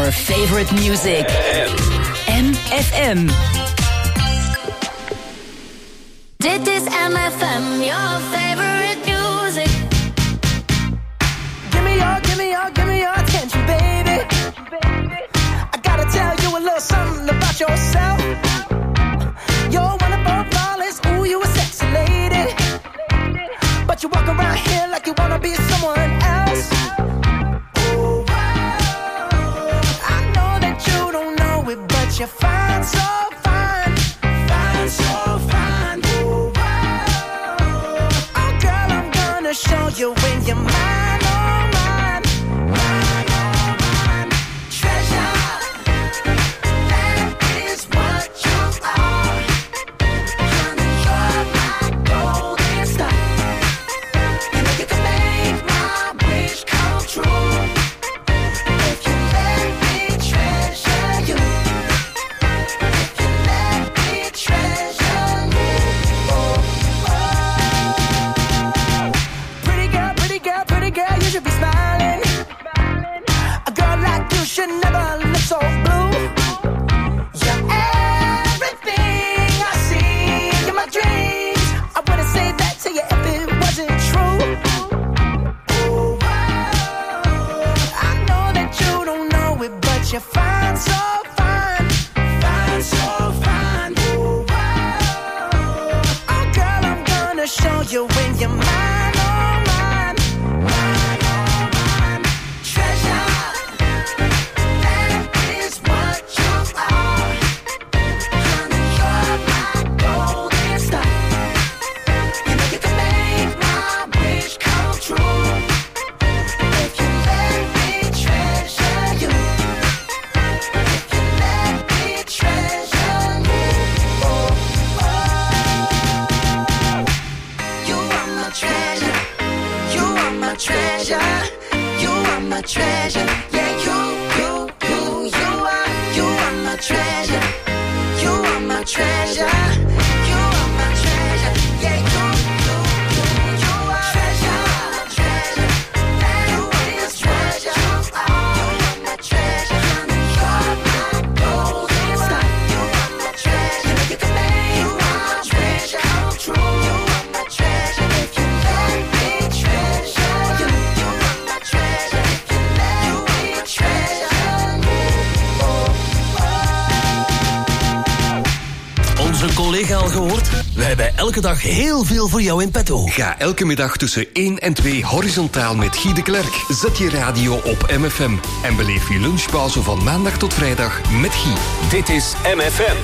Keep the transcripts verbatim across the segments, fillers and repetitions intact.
your favorite music. M F M. Dit is M F M, your favorite music. Give me your, give me your, give me your attention, baby. I gotta tell you a little something about yourself. You're wonderful, flawless, ooh, you a sexy lady. But you walk around here like you wanna be someone else. Ooh, I know that you don't know it, but you're fine, so fine. Fine, so fine. Ooh, oh, girl, I'm gonna show you when you're mine, oh, mine. Mine, oh, mine. Treasure, that is what you are. Honey, you're my golden star. You know you can make my wish come true. If you let me treasure you. If you let me treasure you. Oh, oh. Pretty girl, pretty girl, pretty girl, you should be smiling. A girl like you should never look so blue. You're everything I see in my dreams. I wouldn't say that to you if it wasn't true. Ooh, I know that you don't know it, but you're fine, so fine. Fine, so fine. Ooh, oh, girl, I'm gonna show you when you're mine, oh, mine. Mine, oh, mine. Treasure, that is what you are. Honey, you're my golden star. You know you can make my wish come true. If you let me treasure you. If you let me treasure you. Oh, oh. You are my treasure. You are my treasure. You are my treasure. Yeah, you, you, you, you are. You are my treasure. You are my treasure. You are my treasure. Yeah, you, you, you, you are. Treasure, treasure. That is treasure. You are my treasure. Honey, you're my golden star. You are my treasure. You know you can make my treasure come true. You are my treasure. If you let me treasure you. You are my treasure. If you let me treasure you. Oh, oh. Onze collega al gehoord? We hebben elke dag heel veel voor jou in petto. Ga elke middag tussen één en twee horizontaal met Guy de Klerk. Zet je radio op M F M en beleef je lunchpauze van maandag tot vrijdag met Guy. Dit is M F M.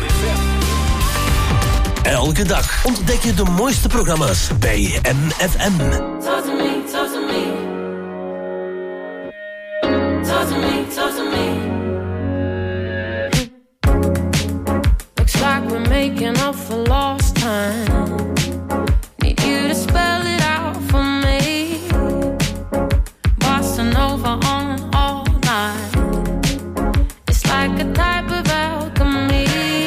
Elke dag ontdek je de mooiste programma's bij M F M. Talk to me, talk to me. Talk to me, talk to me. Looks like we're making up for lost time. Need you to spell it out for me. Bossa Nova on all night. It's like a type of alchemy.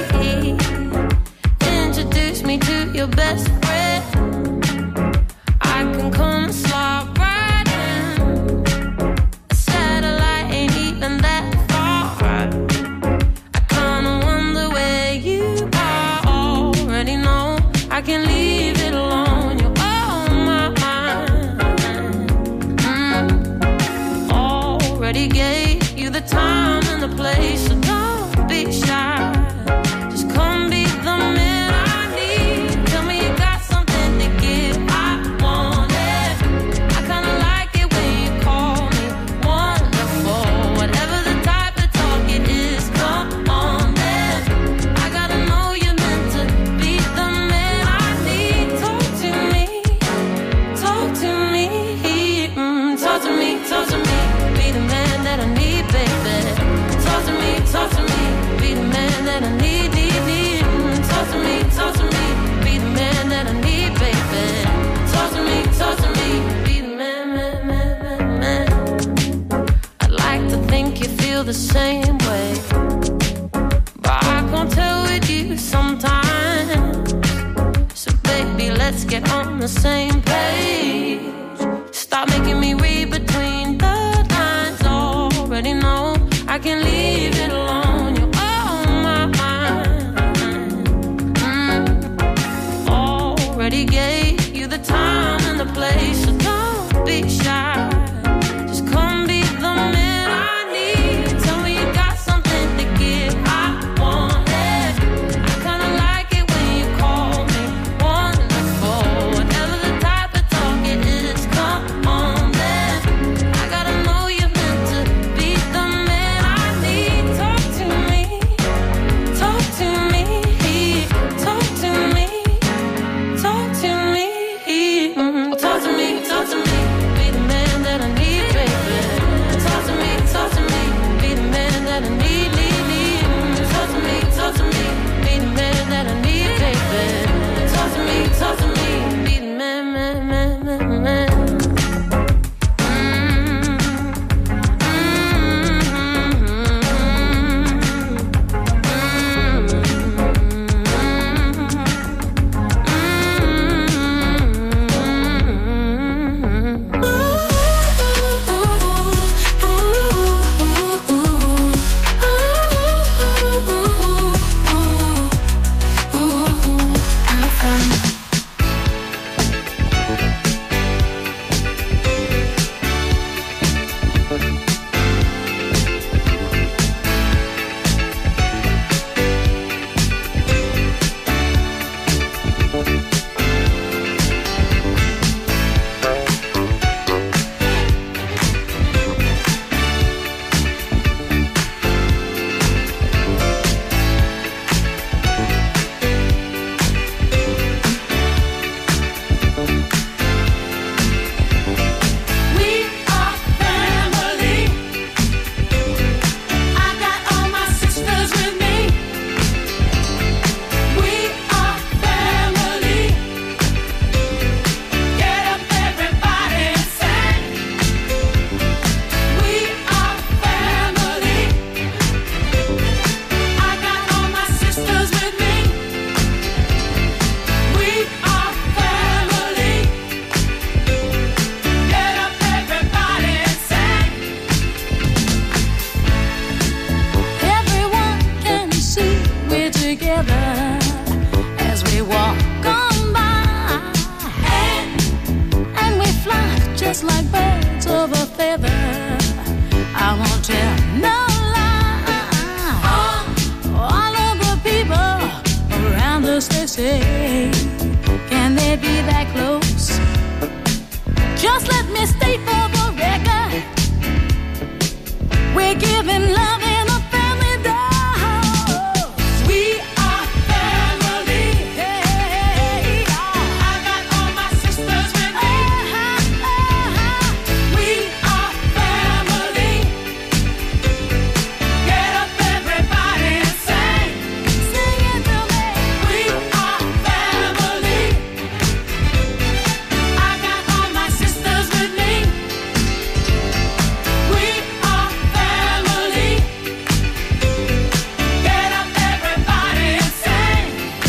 Introduce me to your best friend. I can come slide right in. A satellite ain't even that far. I kinda wonder where you are. Already know I can leave it alone. You're on my mind. Mm. Already gave you the time and the place, so don't be shy. Just come be the man I need. Tell me you got something to give. I want it. I kinda like it when you call me wonderful. Whatever the type of talk it is, come on then. I gotta know you're meant to be the man I need. Talk to me, talk to me, mm, talk to me, talk to me. Be the man that I need, baby. Talk to me, talk to me. Be the man that I need, need, need. Mm, talk to me, talk to me. Be the man that I need, baby. Talk to me, talk to me. Be the man, man, man, man, man. I'd like to think you feel the same way, but I can't tell with you sometimes. So baby, let's get on the same page. Stop making me read between the lines. Already know I can leave sisters, they say, can they be that close? Just let me state for the record, we're giving love in a family dose. We are family. Hey, I got all my sisters with me. Uh-huh, uh-huh. We are family. Get up everybody and sing. Sing it to me. We are family. I got all my sisters with me. We are family. Get up everybody and sing.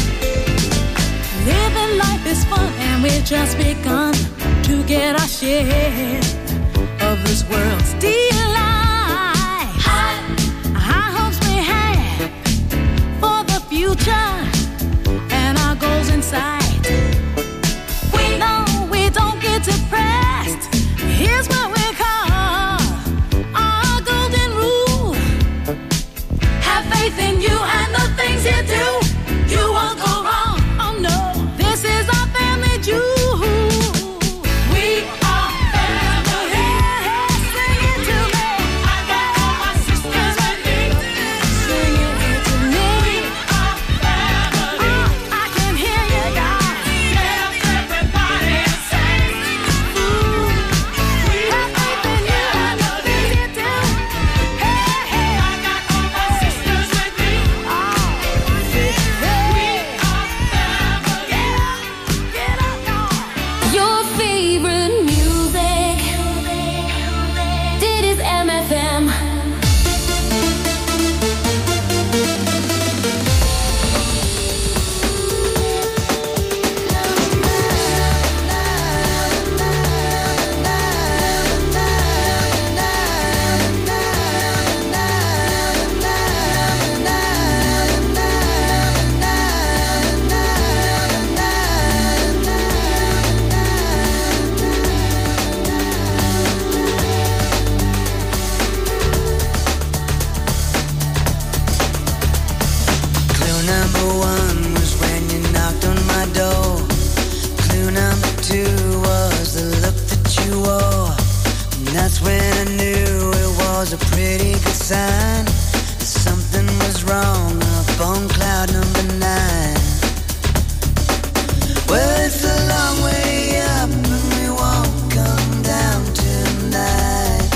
Living life is fun and we've just begun to get our share of this world's delight. High, high hopes we have for the future and our goals in sight. We know we don't get depressed. Here's what we call our golden rule. Have faith in you and the things you do. You won't go wrong. Oh no, this is our family jewel. We are family. Sing it to me. I got all my sisters with me. Sing it to me. We are family. I can hear you guys. Get up everybody and sing. Ooh. Have faith in you and the things you do. Hey, hey. I got all my sisters with me. Oh, we are family. Get up, get up, y'all. Your favorite music. Dit is M F M. Clue number one was when you knocked on my door. Clue number two was the look that you wore. And that's when I knew it was a pretty good sign. Something was wrong up on cloud number nine. Well, it's a long way up and we won't come down tonight.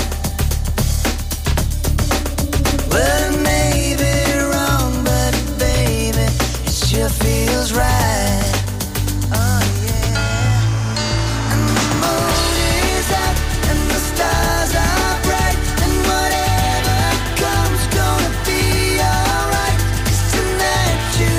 Well, it may be wrong, but baby, it sure feels right. Oh yeah. And the moon is out and the stars are bright, and whatever comes gonna be alright. 'Cause tonight you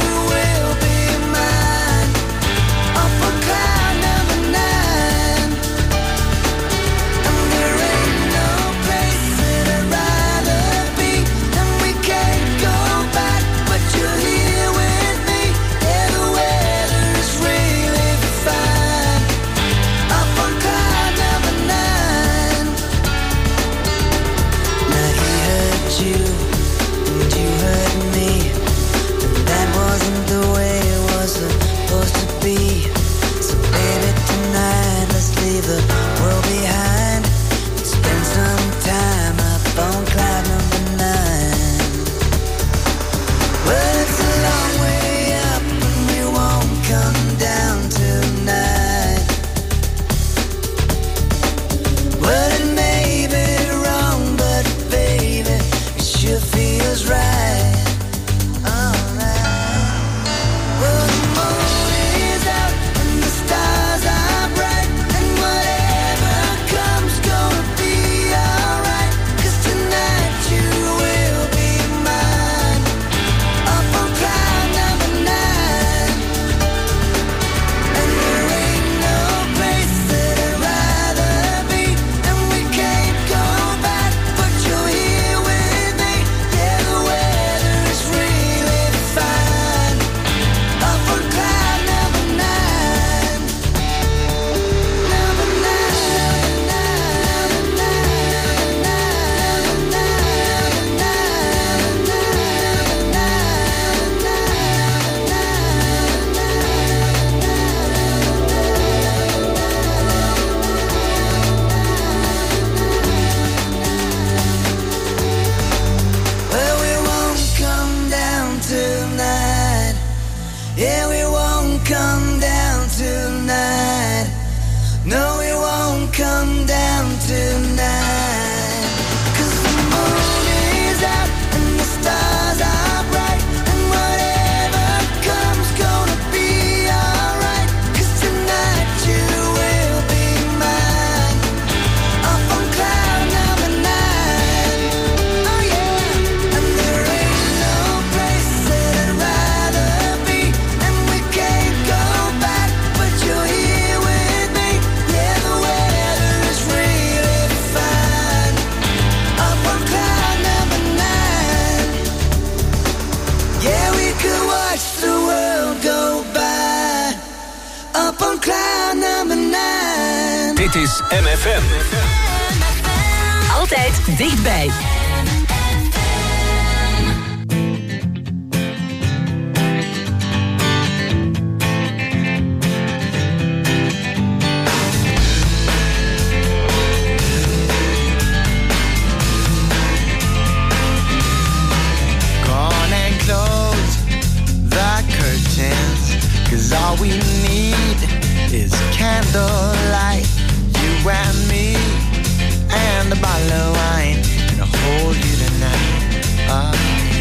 Yeah, we won't come down tonight. No, we won't come down tonight. 'Cause the moon is out and the stars are bright, and whatever comes gonna be alright. 'Cause tonight you will be mine, up on cloud number nine. Oh yeah, and there ain't no place that I'd rather be, and we can't go back, but you're here with me. Yeah, the weather is really fine, up on cloud number nine. Yeah, we could watch the world go by, up on cloud number nine. Dit is M F M. Altijd dichtbij. Gone and close the curtains, 'cause all we need is candlelight. You and me and a bottle of wine, and I'll hold you tonight. Uh,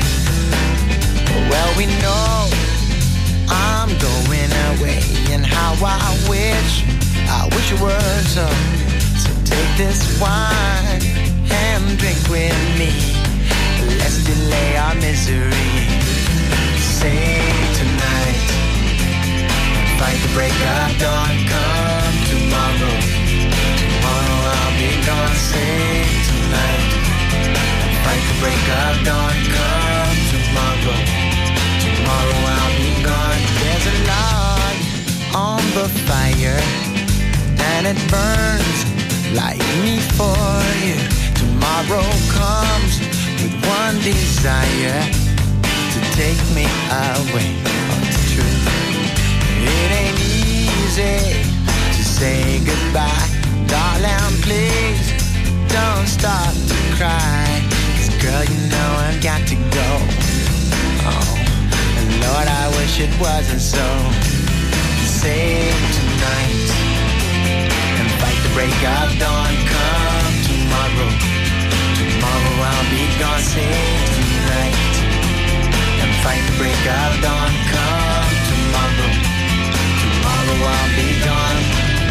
well, we know I'm going away, and how I wish, I wish it were so. So take this wine and drink with me. Let's delay our misery. Sing tonight, fight the break of dawn. Come tomorrow, tomorrow I'll be gone. Sing tonight, fight the break of dawn. Come tomorrow, tomorrow I'll be gone. There's a log on the fire, and it burns like me for you. Tomorrow comes with one desire, to take me away. Oh, it's true. It ain't easy to say goodbye. Darling, please don't start to cry. 'Cause girl, you know I've got to go. Oh, and Lord, I wish it wasn't so. Save tonight and fight the break of dawn. Come tomorrow, tomorrow I'll be gone. Save tonight and fight the break of dawn. Come tomorrow, tomorrow I'll be gone.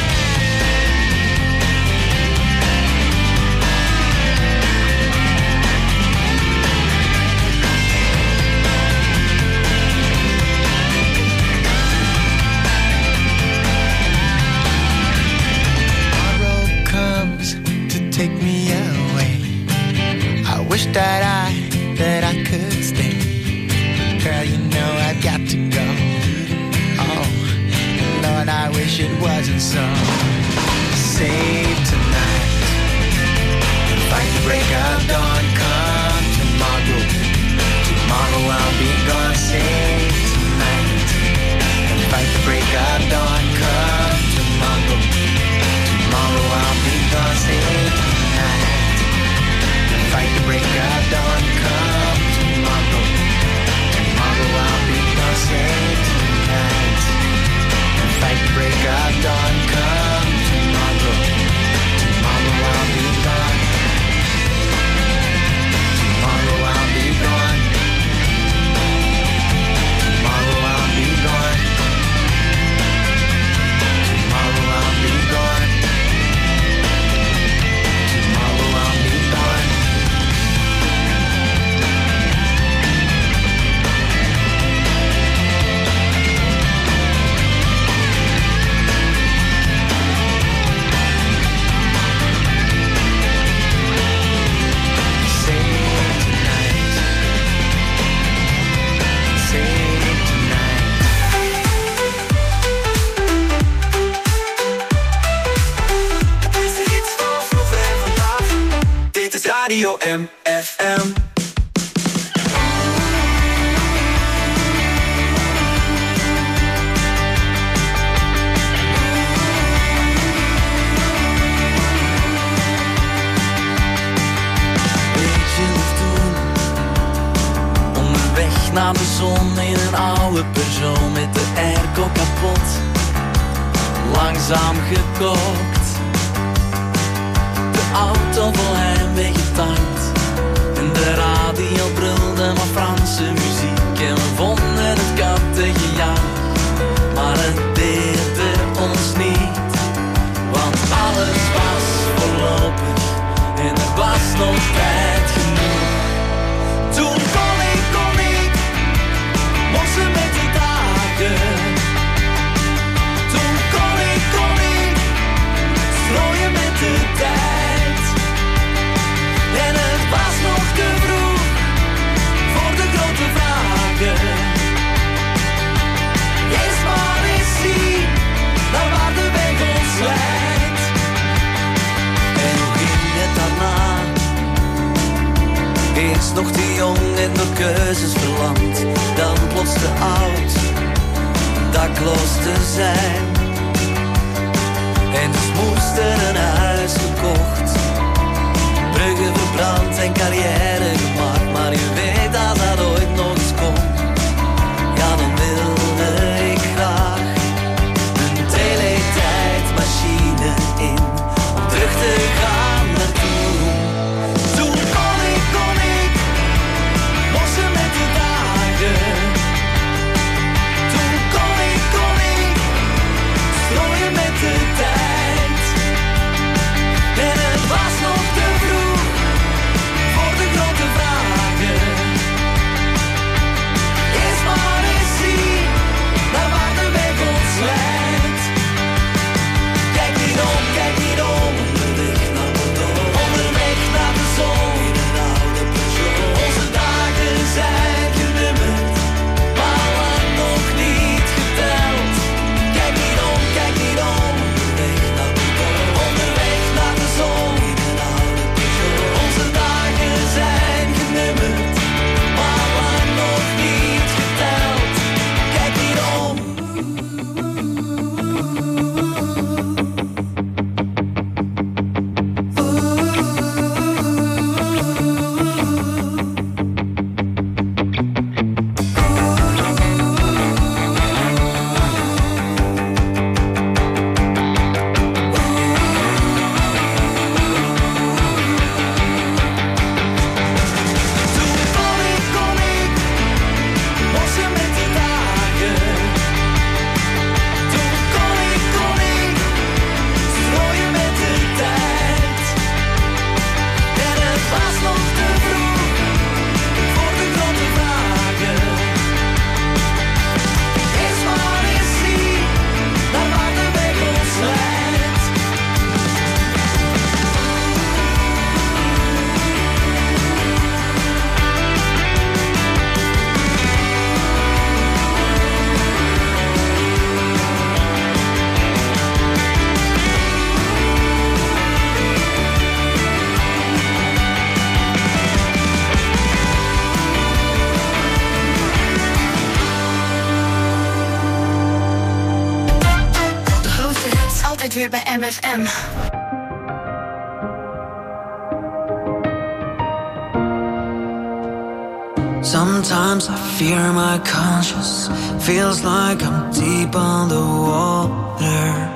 Tomorrow comes to take me away. I wish that I, that I could stay. Girl, you know I've got to go. Oh, Lord, I wish it wasn't so. Save tonight, fight the break of dawn. Come tomorrow, tomorrow I'll be gone. Save tonight, and fight the break of dawn. Come tomorrow, tomorrow I'll be gone. Save tonight, and fight the break of dawn. Come tomorrow, tomorrow I'll be gone. Save tonight, and fight the break of dawn. Come tomorrow, tomorrow I'll be gone. Tomorrow I'll be gone. Tomorrow I'll be gone. Tomorrow I'll be gone. Tomorrow I'll be gone. Radio M F M. naar de zon man in een oude Peugeot met de airco kapot. Langzaam gekookt. De auto vol heimwee getankt. En de radio brulde maar Franse muziek. En we vonden het kattengejaag. Maar het deerde ons niet. Want alles was voorlopig. En er was nog tijd genoeg. Toen kon ik, kon ik morsen met de dagen. Toen kon ik, kon ik strooien met de tijd. En het was nog te vroeg voor de grote vragen. Eerst maar eens zien naar waar de weg ons leidt. En hoe ging het daarna? Eerst nog te jong en door keuzes verlamd. Dan plots te oud, dakloos te zijn. En dus moest er een huis gekocht. Bruggen verbrand en carrière gemaakt. Maar je weet dat dat ooit nog eens komt. Ja, dan wilde ik graag een teletijdmachine in. Om terug te gaan naar toen. Toen kon ik, kon ik morsen met de dagen. Toen kon ik, kon ik strooien met de tijd. En het was nog te vroeg voor de grote vragen. Eerst maar eens zien naar waar de weg ons leidt. Kijk niet om, kijk niet om. Onderweg naar Bordeaux. Onderweg naar de zon. In een oude Peugeot. Onze dagen zijn genummerd, maar lang nog niet geteld. Kijk niet om, kijk niet om. Onderweg naar Bordeaux. Onderweg naar de zon. In een oude Peugeot. Onze dagen zijn genummerd, maar lang nog niet geteld. Kijk niet om. Toen kon ik, kon ik morsen met de dagen. Toen kon ik, kon ik strooien met de tijd. En het was nog te vroeg voor de grote vragen. Eerst maar eens zien naar waar de weg ons leidt. De grootste hits altijd weer bij M F M. Sometimes I fear my conscience. Feels like I'm deep underwater.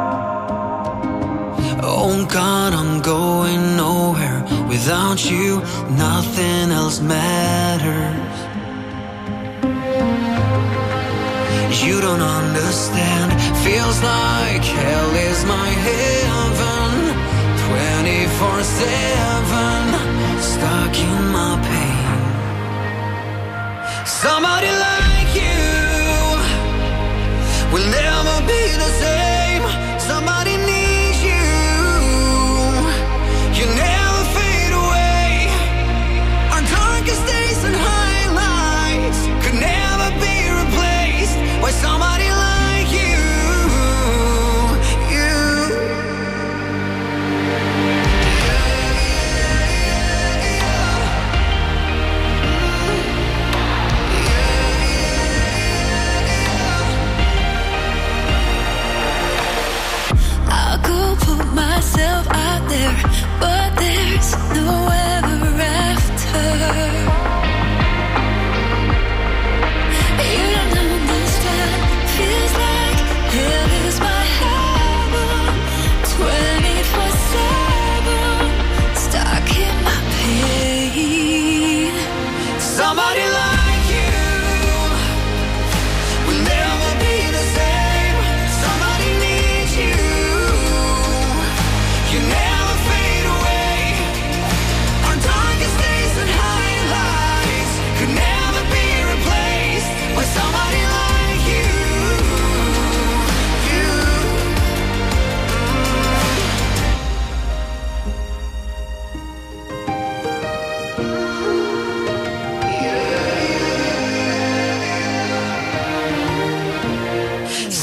Oh God, I'm going nowhere. Without you, nothing else matters. You don't understand. Feels like hell is my heaven. twenty-four seven, stuck in my pain. Somebody like you will never be the same. Somebody needs you. You never fade away. Our darkest days and highlights could never be replaced by somebody like you. You. Yeah, yeah, yeah.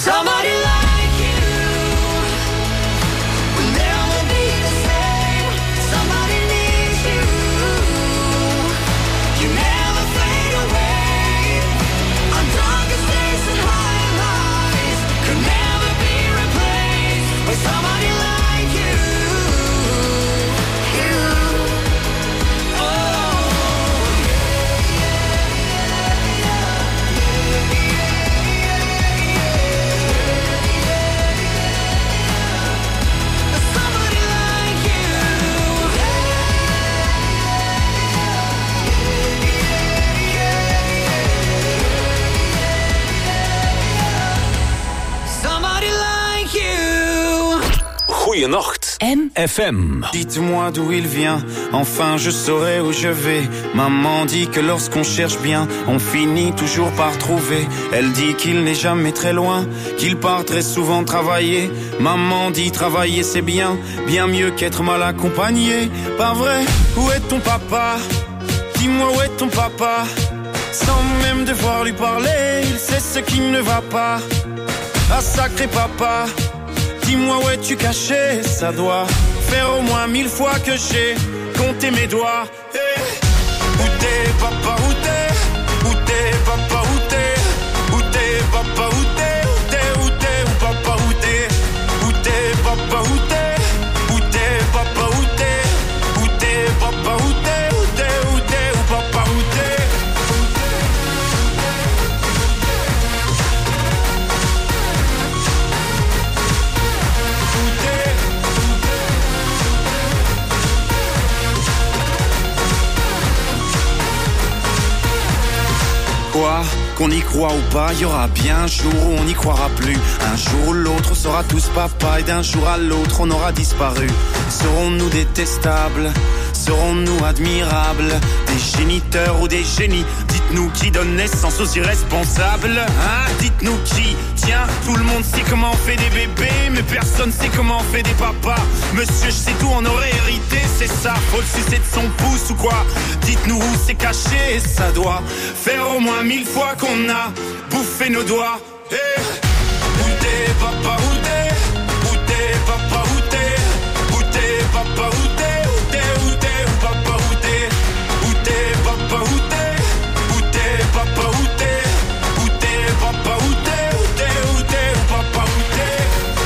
Somebody like you will never be the same. Somebody needs you. You never fade away. On darkest days and high highs could never be replaced by somebody like you. You. Oh. Somebody like you. Somebody like you. Goeienacht. M. F M. Dites-moi d'où il vient, enfin je saurai où je vais. Maman dit que lorsqu'on cherche bien, on finit toujours par trouver. Elle dit qu'il n'est jamais très loin, qu'il part très souvent travailler. Maman dit travailler c'est bien, bien mieux qu'être mal accompagné. Pas vrai? Où est ton papa? Dis-moi où est ton papa? Sans même devoir lui parler, il sait ce qui ne va pas. Ah sacré papa, dis-moi où es-tu caché? Ça doit faire au moins mille fois que j'ai compté mes doigts. Hey. Où t'es papa, où t'es? Où t'es papa, où t'es? Où t'es papa, où t'es? Où t'es, où t'es, où papa, où t'es? Où t'es papa, où t'es? Où t'es papa, où t'es? Où t'es papa, où t'es? Où t'es, où t'es, où papa, où t'es? Quoi? Qu'on y croit ou pas, il y aura bien un jour où on n'y croira plus. Un jour ou l'autre, on sera tous papa et d'un jour à l'autre, on aura disparu. Serons-nous détestables? Serons-nous admirables? Des géniteurs ou des génies? Dites-nous qui donne naissance aux irresponsables, hein? Dites-nous qui? Tiens, tout le monde sait comment on fait des bébés, mais personne sait comment on fait des papas. Monsieur, je sais tout, on aurait hérité, c'est ça. Faut le sucer de son pouce ou quoi? Dites-nous où c'est caché, ça doit faire au moins mille fois qu'on a bouffé nos doigts. Hey. Où t'es papa, où t'es? Où t'es papa, où t'es? Où t'es papa, où t'es? Où t'es, où t'es, où papa, où t'es? Où t'es papa, où t'es? Où t'es papa, où t'es? Où t'es papa, où t'es? Où t'es, où t'es, où papa, où t'es?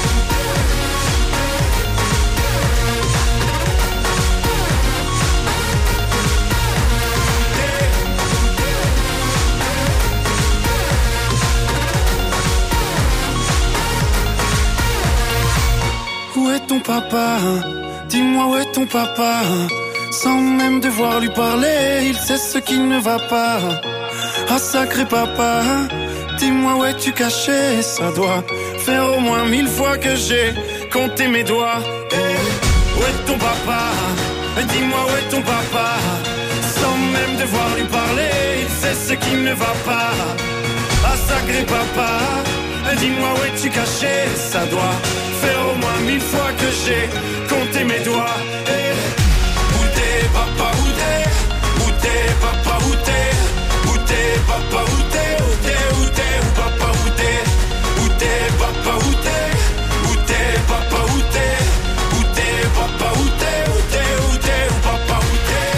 Où est ton papa? Dis-moi où est ton papa? Sans même devoir lui parler, il sait ce qui ne va pas. Ah sacré papa, dis-moi où es-tu caché? Ça doit faire au moins mille fois que j'ai compté mes doigts. Hey, où est ton papa? Dis-moi où est ton papa? Sans même devoir lui parler, il sait ce qui ne va pas. Ah sacré papa, dis-moi où es-tu caché? Ça doit faire au moins mille fois que j'ai compté mes doigts. Hey. Où t'es papa, où t'es? Où t'es papa, où t'es? Où t'es papa, où t'es? Où t'es, où t'es, où papa, où t'es? Où t'es papa, où t'es? Où t'es papa, où t'es? Où t'es papa, où t'es? Où t'es, où t'es, où papa, où t'es?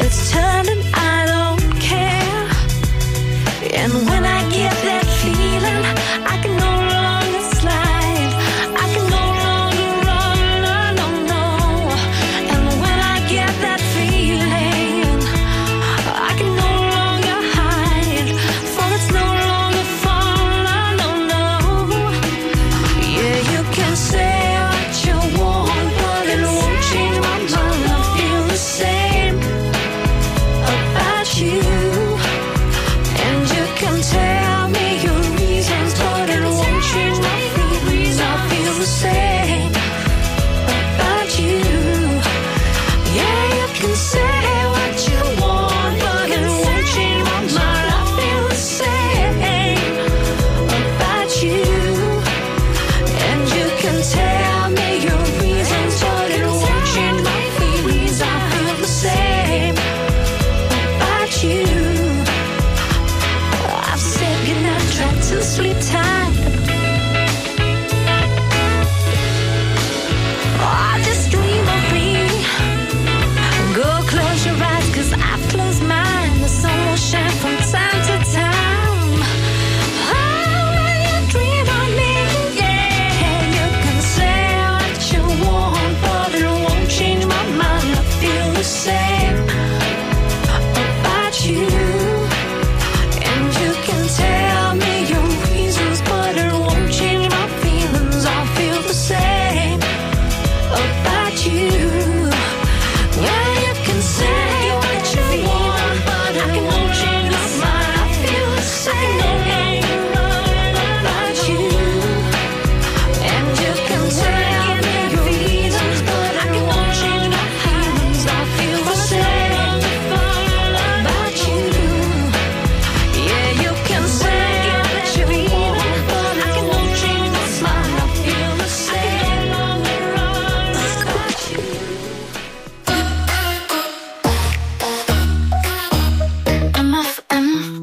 it's turning, I don't care. And when I get that feeling, I can no longer slide, I can no longer run, no, no, no. And when I get that feeling, I can no longer hide, for it's no longer fun, no, no, no. Yeah, you can say what you want, but it won't change my mind. I feel the same about you. And you can tell me your reasons, but it won't change my feelings. I feel the same about you. Yeah, you can say what you want, but it won't change my mind. I feel the same about you. And you can tell me your reasons, but it won't change my feelings. I feel the same about you. I've said goodnight, tried to sleep tight. Oh, just dream of me. Go close your eyes, cause I've closed mine. The sun will shine from time to time. Oh, when you dream of me, yeah, you can say what you want, but it won't change my mind. I feel the same about you. And you can tell me your reasons, but it won't change my feelings. I feel the same about you. Yeah, you can say what you want, but it won't change my mind. I feel the same about you. And you can tell me your reasons, but it won't change my feelings. I feel the same about you. Yeah, you can say what you want, but it won't change my mind. I feel the same about you. M F M.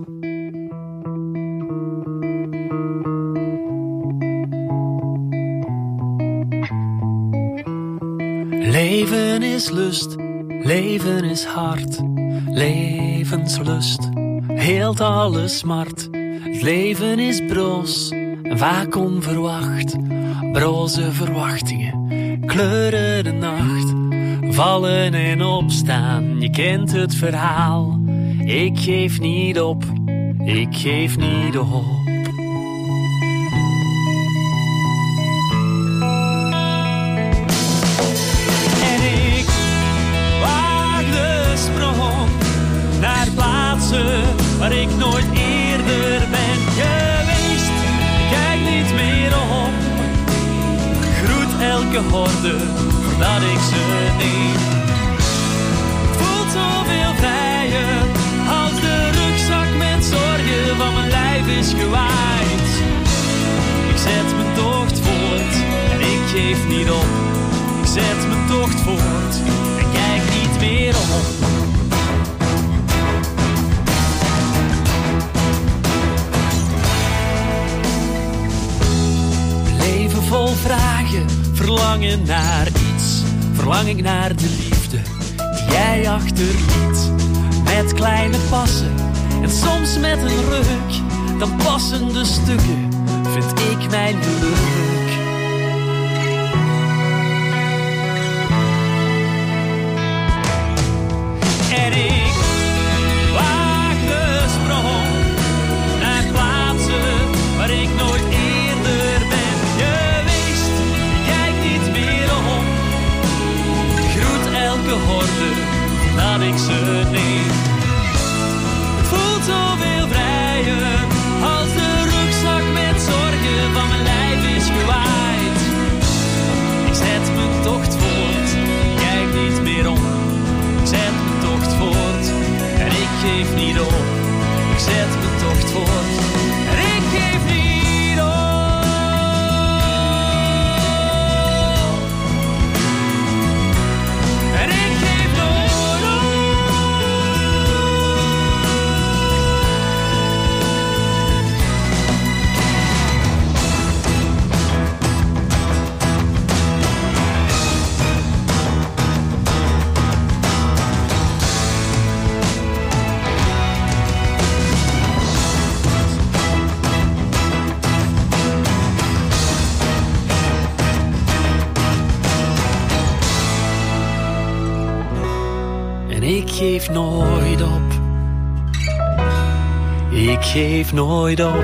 Leven is lust, leven is hard, levenslust heelt alle smart. Het leven is broos en vaak onverwacht, broze verwachtingen kleuren de nacht. Vallen en opstaan, je kent het verhaal. Ik geef niet op, ik geef niet op. En ik waag de sprong naar plaatsen waar ik nooit eerder ben geweest. Ik kijk niet meer om, groet elke horde voordat ik ze neem. Het voelt zoveel vrijer als de rugzak met zorgen van mijn lijf is gewaaid. Ik zet mijn tocht voort en ik geef niet op. Ik zet mijn tocht voort en kijk niet meer om. Leven vol vragen, verlangen naar iets. Verlang ik naar de liefde die jij achterliet. Met kleine passen en soms met een ruk. Dan passen de stukken, vind ik mijn geluk. En ik waag de sprong naar plaatsen waar ik nooit eerder ben geweest. Ik kijk niet meer om, groet elke horde dat ik ze neem. Het voelt zoveel vrijer als de rugzak met zorgen van mijn lijf is gewaaid. Ik zet mijn tocht voort, kijk niet meer om. Ik zet mijn tocht voort en ik geef niet op. Ik zet mijn tocht voort en ik geef niet op. En ik geef nooit op. geef nooit op. Ik geef nooit op.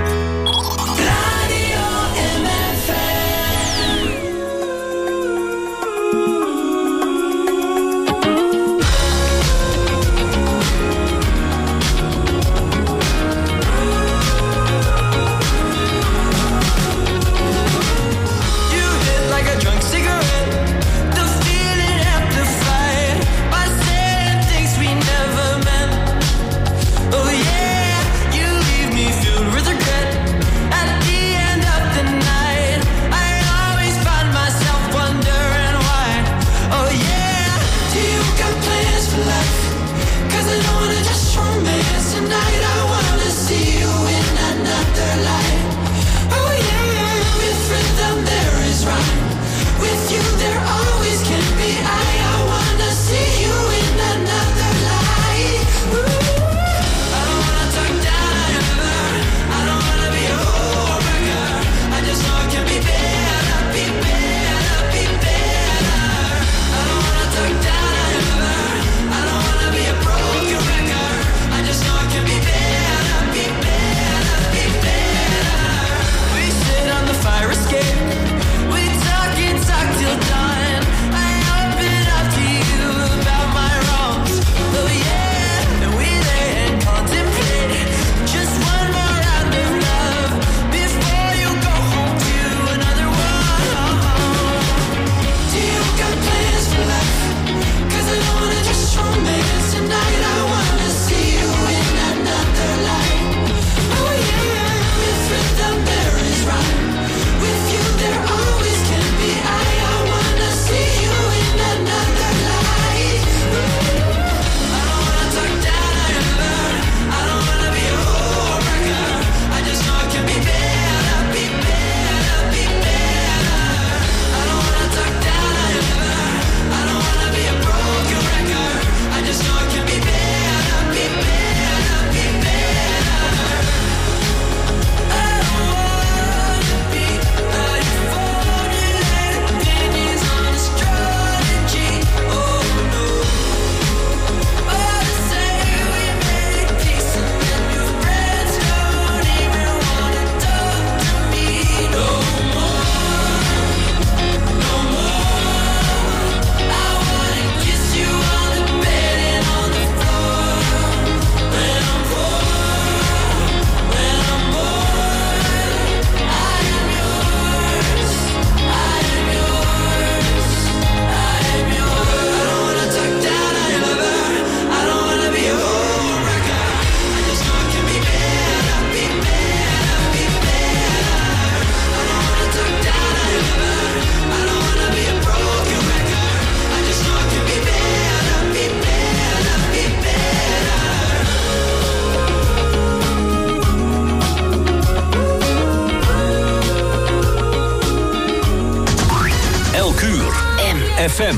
F M.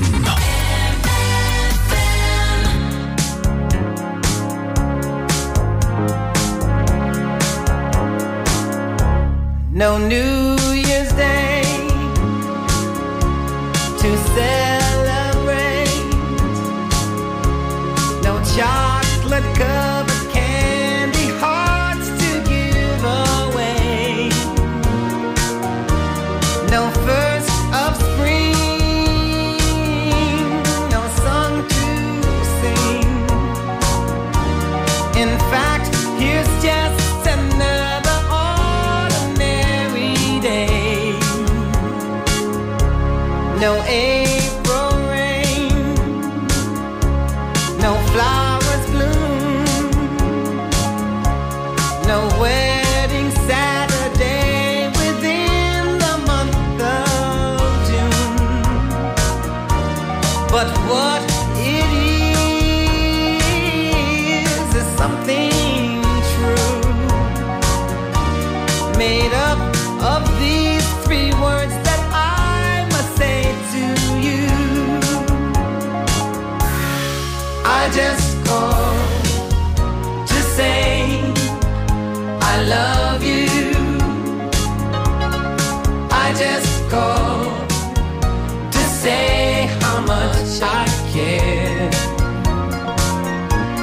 No New Year's Day to celebrate. No chocolate covered candy hearts to give away. No first of spring. No song to sing. In fact, here's just another ordinary day. No April rain, no flowers bloom, no wedding Saturday within the month of June. But what it is is something true, made up of these three words that I must say to you. I just called to say I love you. I just called to say how much I care.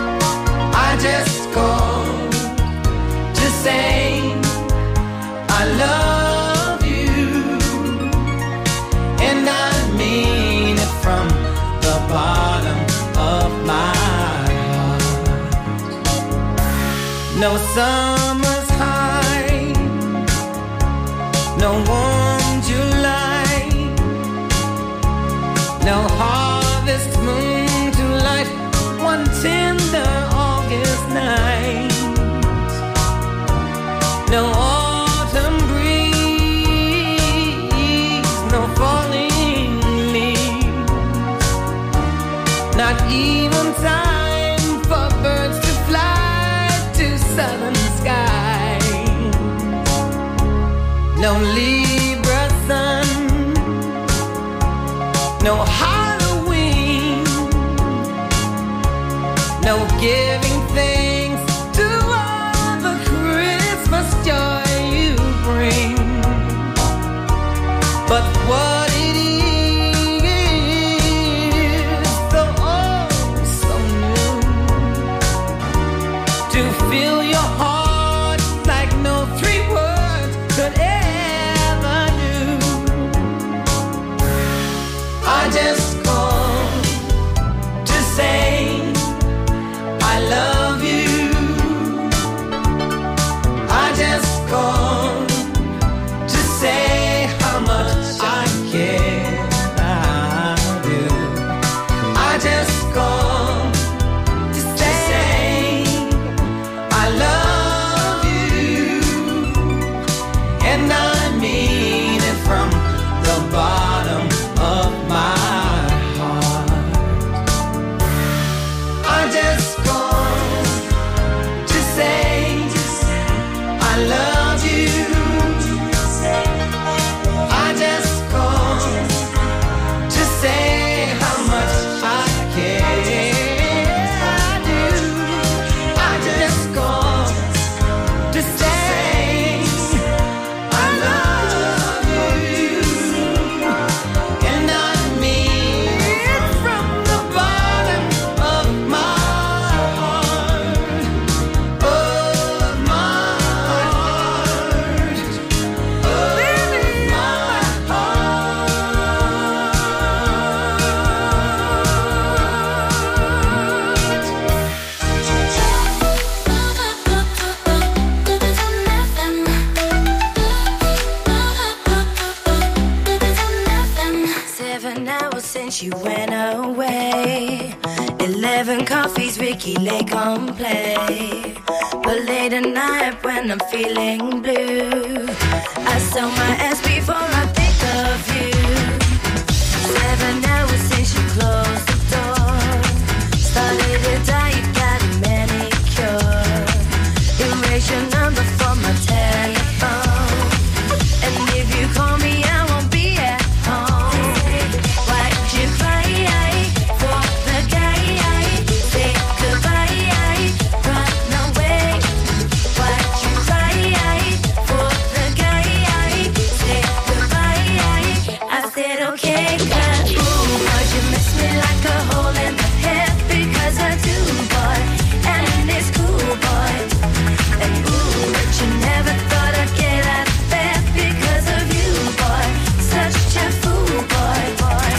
just called to say I love you, and I mean it from the bottom of my heart. No summer's high, no warm July, no harvest moon to light one tender August night, no autumn breeze, no falling leaves, not even time for birds to fly to southern skies, no Libra sun, no Halloween, no giving thanks to all the Christmas joy you bring. But what it is, so oh so new, to fill your heart like no three words could ever do. I just called to say I love you. I just called to say how much I care. I do. I just called to say I love you, and I mean it from the bottom of my heart. I just called to say I love you. I just called to say how much I care. I do. I just called to say I love you, and I mean it from the bottom of my heart, of my heart, of my Seven hours since you went away. Eleven coffees, Ricky Lake on play. But late at night when I'm feeling blue, I saw my ass before I think of you. Seven hours since you closed the door. Started to die, you got a manicure. Erase your number from my telephone, and if you call me, I won't be at home. Why'd you cry for the guy? Say goodbye, run away. Why'd you cry for the guy? Say goodbye. I said okay, 'cause ooh, would you miss me like a hole in the head? Because I do, boy, and it's cool, boy. And ooh, but you never thought I'd get out of bed because of you, boy. Such a fool, boy, boy.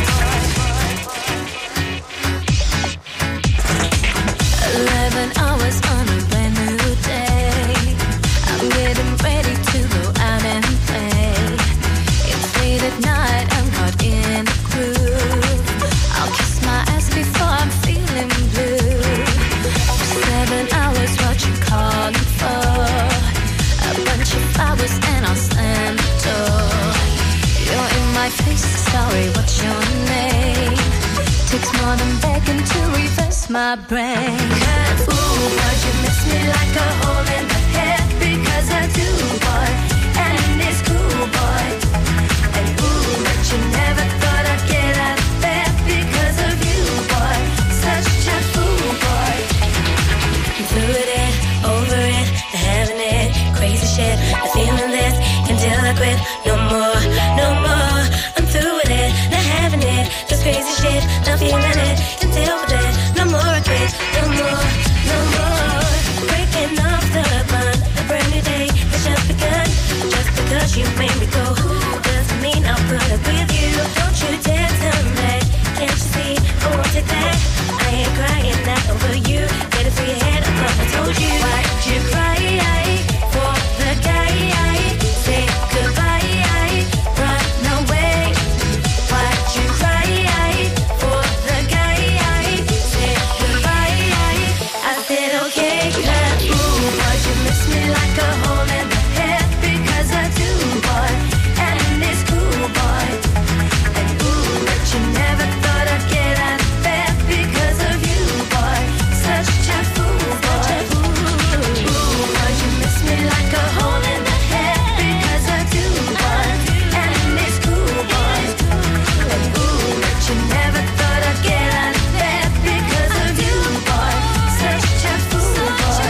Eleven hours on a brand new day. I'm getting ready to go out and play. It's late at night, I'm caught in a groove. I'll kiss my ass before I'm feeling blue. Seven hours, what you calling for? A bunch of flowers and I'll slam the door. You're in my face, sorry, what's your name? Takes more than begging to reverse my brain. 'Cause ooh, would you miss me like a hole in the head? Because I do, boy, and it's cool, boy. And ooh, but you never thought I'd get out of bed because of you, boy. Such a fool, boy. Through it, over it, having it, crazy shit. I'm feeling this until I quit. No more, no more. I'm through with it, not having it. Just crazy shit, not feeling it until we're dead. No more, I quit, no more. okay, clap. Ooh, boy, you miss me like a hole in the head because I do, boy. And it's cool, boy. And ooh, but you never thought I'd get out of bed because of you, boy. Such a fool, boy. Ooh, boy, you miss me like a hole in the head because I do, boy. And it's cool, boy. And ooh, but you never thought I'd get out of bed because of you, boy. Such a fool, boy.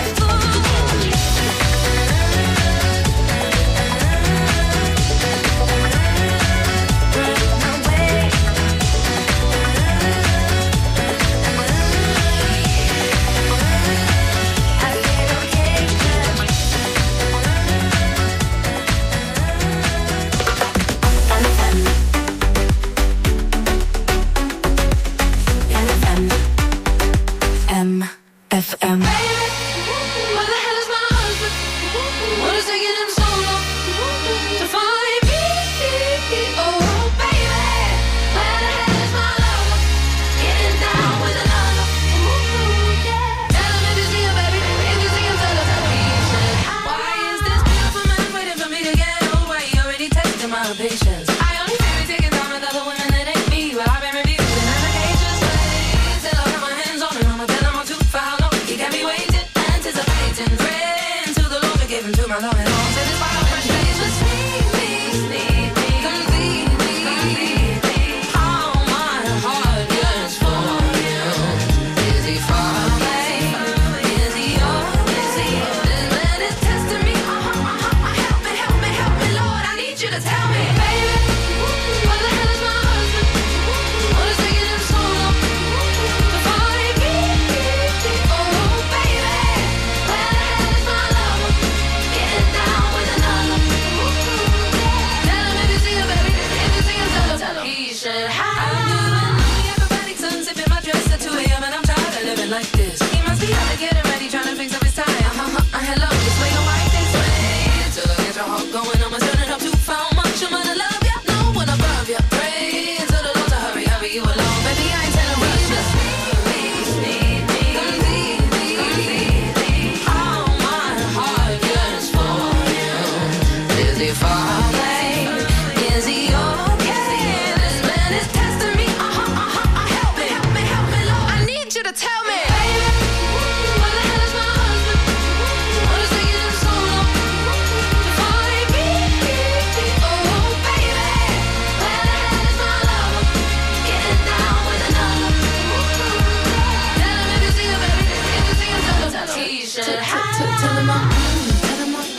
M F M. Where the hell is my husband? What is taking him so long to find me? Oh, baby, where the hell is my lover? Getting down with another. Ooh, yeah. Tell him if you see him, baby. If you see him, tell him that he said, why is this beautiful man waiting for me to get over? He already tested my patience. I only fear he taking down with other women that ain't me, but I've been refusing allegations. Till I got my hands on him, I'ma tell him I'm too foul. He got me waiting, anticipating, praying to the Lord to give him to my love and all. Satisfy my frustrations, need me, need me, complete me, complete me. All my heart yearns for you. Is he far away? Is he yours? Is he? This man is testing me. Uh-huh, uh-huh. Help me, help me, help me, Lord. I need you to tell me, baby, where the hell is my husband? What is taking him so long to find me? Oh, baby, where the hell is my lover? Getting down with another. Tell him if you see him, baby. If you see him, tell him, tell him. He should have. I'm doing the acrobatic sunzipping my dress at two a.m. and I'm tired of living like this. He must be out to getting ready, trying to fix up his tie. Uh-huh, uh, hello, this way your wife this way. Till I get your heart going, I'ma turn it up too far. Much I'm gonna love ya, no one above ya. Pray to the Lord to hurry, hurry you along, baby. I ain't telling rush ya. Need me, complete me, complete me. All my heart yearns for you. Is he far away? Is he okay? This man is testing me. Uh-huh, uh-huh. Help me, help me, help me, Lord. I need you to tell me, baby, where the hell is my husband? What is taking him so long to find me? Oh, baby, where the hell is my lover? Getting down with another. Tell him if you see him, baby. If you see him, tell him, tell him. He should have. Tell him I'm, tell him I'm,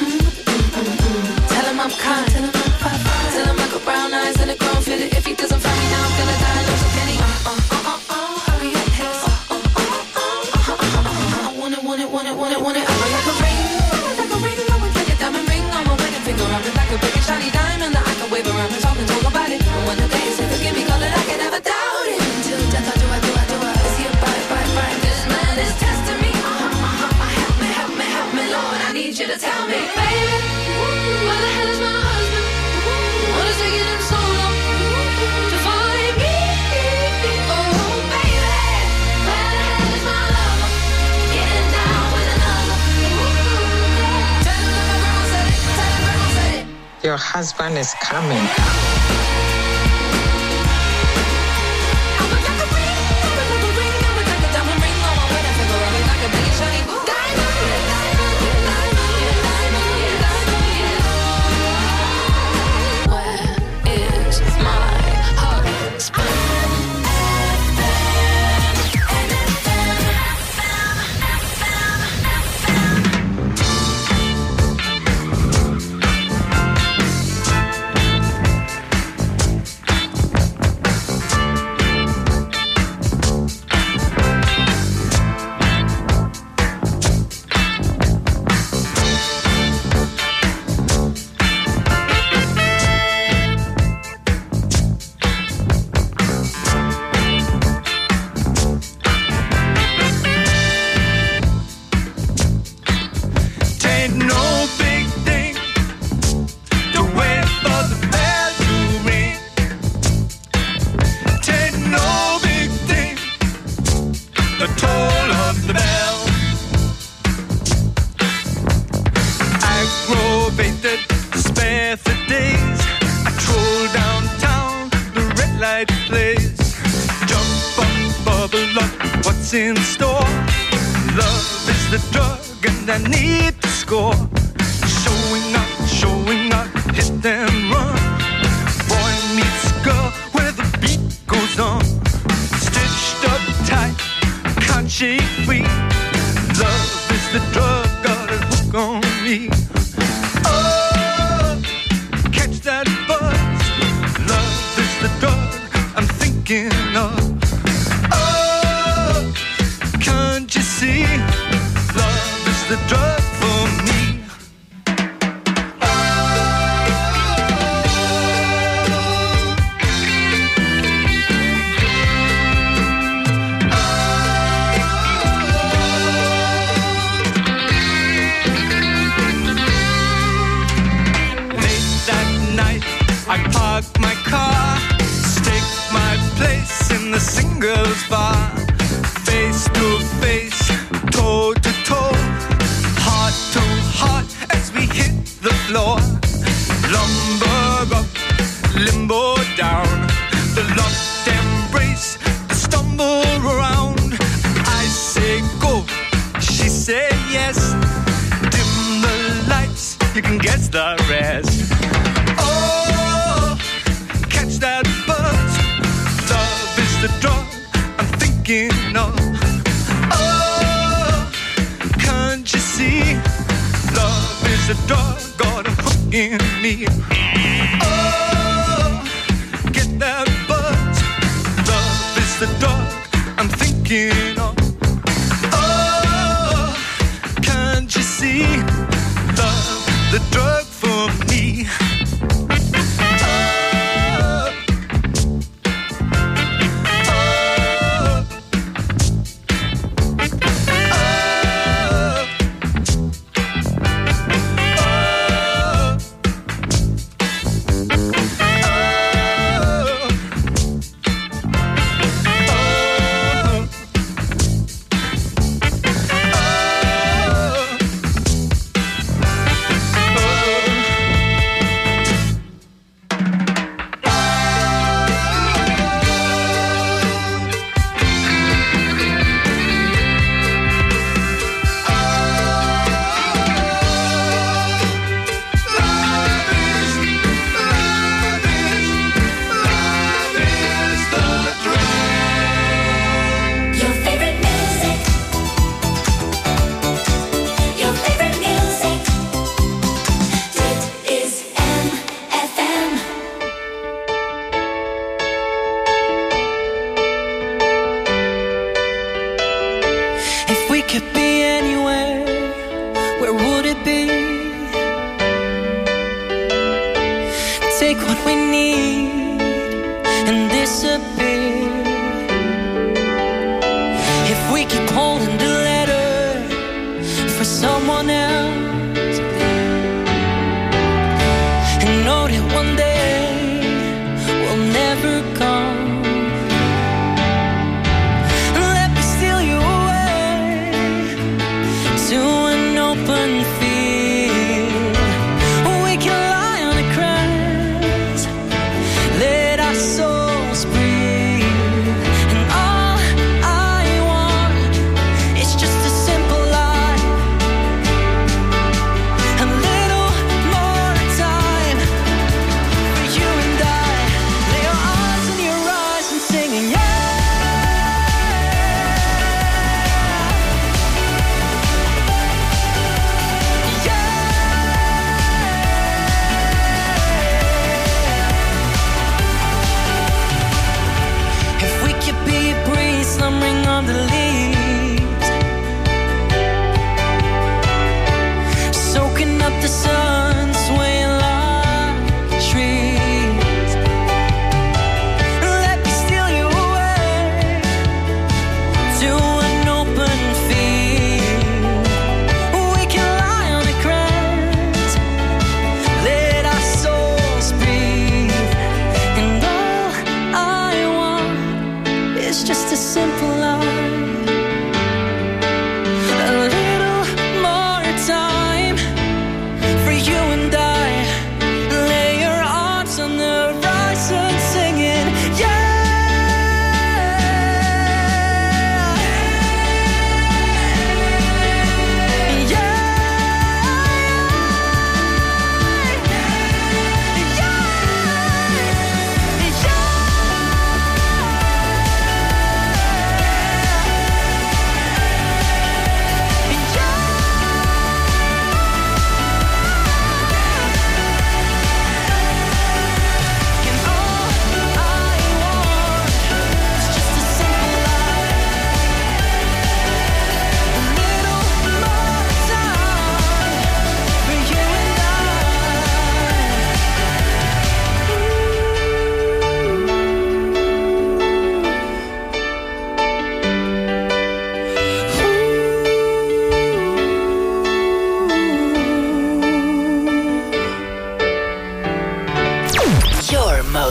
tell him I'm kind. Tell him I'm fine. Tell him I got brown eyes and a grown fitted. If he doesn't find me now, I'm gonna die. Lose a penny. Uh, uh, uh, uh, uh. Hurry up, his. Uh, uh, uh, uh, uh, uh, uh. I want it, want it, want it, want it, want it. I want like a ring, I want like a ring, I want like a diamond ring. I'm a wedding finger around it like a big and shiny diamond that I can wave around and talk and talk about it. And when the day is forgive me, call it, I can never doubt it. Until death, I do, I do, I do, I see it, bye, bye, bye. This man is testing me. Uh-huh, uh-huh. Help me, help me, help me, Lord. I need you to tell me, baby, where the hell is my husband? What is taking him so long to find me? Oh, baby, where the hell is my lover? Getting down with another. Tell him that my grandma said it. Tell him grandma said it. Your husband is coming. in store. Love is the drug and I need to score. Showing up, showing up, hit and run. Boy meets girl where the beat goes on. Stitched up tight, can't shake free. Love is the drug, got a hook on me. Oh, catch that buzz. Love is the drug I'm thinking of. Oh, can't you see? Love is the drug for me. I park my car, stake my place in the singles bar. Face to face, toe to toe, heart to heart as we hit the floor. Lumber up, limbo down, the locked embrace, the stumble around. I say go, she say yes. Dim the lights, you can guess the rest. That buzz, love is the drug I'm thinking of. Oh, can't you see? Love is the drug, got a hook in me. Oh, get that buzz, love is the drug I'm thinking of. Oh, can't you see? Love, the drug for me.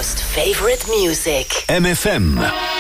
most favorite music. M F M.